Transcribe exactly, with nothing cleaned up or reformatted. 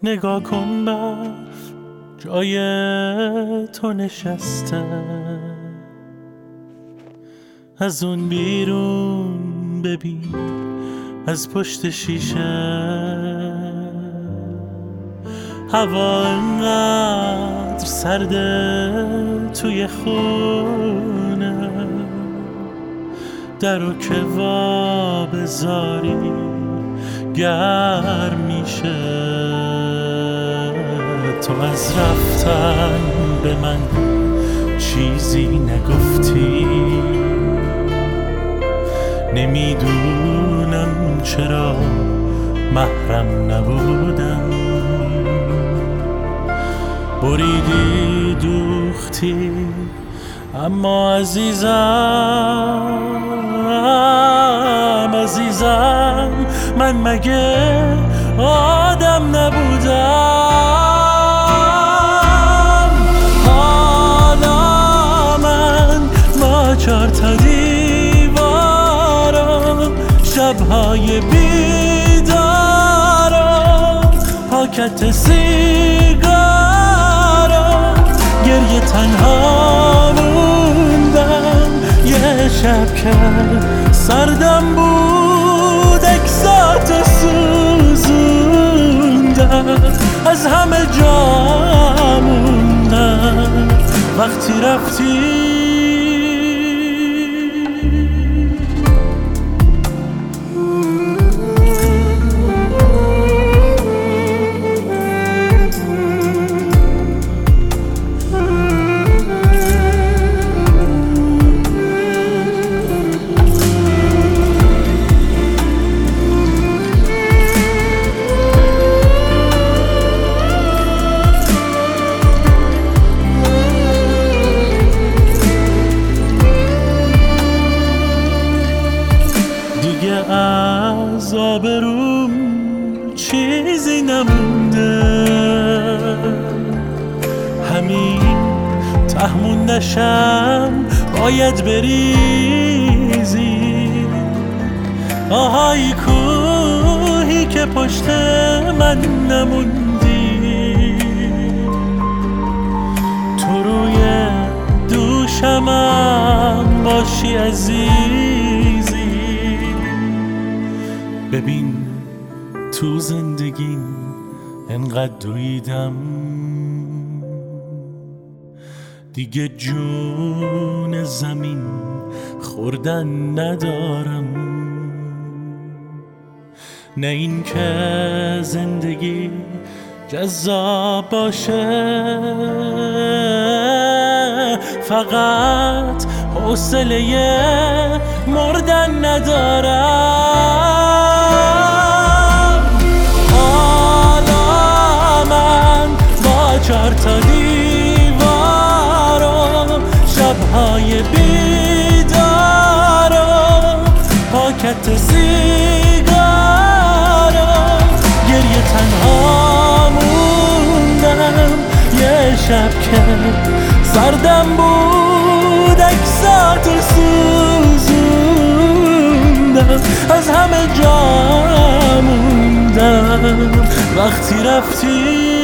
نگاه کن برف جای تو نشسته، از اون بیرون ببین از پشت شیشه هوا انقدر سرده توی خونه، در و که وا بذاری گرم میشه. تو از رفتن به من چیزی نگفتی، نمیدونم چرا محرم نبودم. بریدی دوختی اما عزیزم عزیزم من مگه آدم نبودم؟ حالا من با چار تا دیوارم، شبهای بیدارم، پاکت سیگارم، گریه تنها موندم. یه شب که سردم بود اکساتو سوزوندم، از همه جا موندم وقتی رفتی. از آبروم چیزی نمونده، همین تهمون نشم باید بریزی. آهای کوهی که پشت من نموندی، تو روی دوشمم باشی عزیزی. ببین تو زندگیم انقدر دویدم، دیگه جون زمین خوردن ندارم. نه این که زندگی جذاب باشه، فقط حوصله مردن ندارم. حالا من با چار تا دیوارم، شبهای بیدارم، پاکت سیگارم، گریه تنها موندم. یه شب که سردم بود اکساتو سوزوندم، از همه جا موندم وقتی رفتی.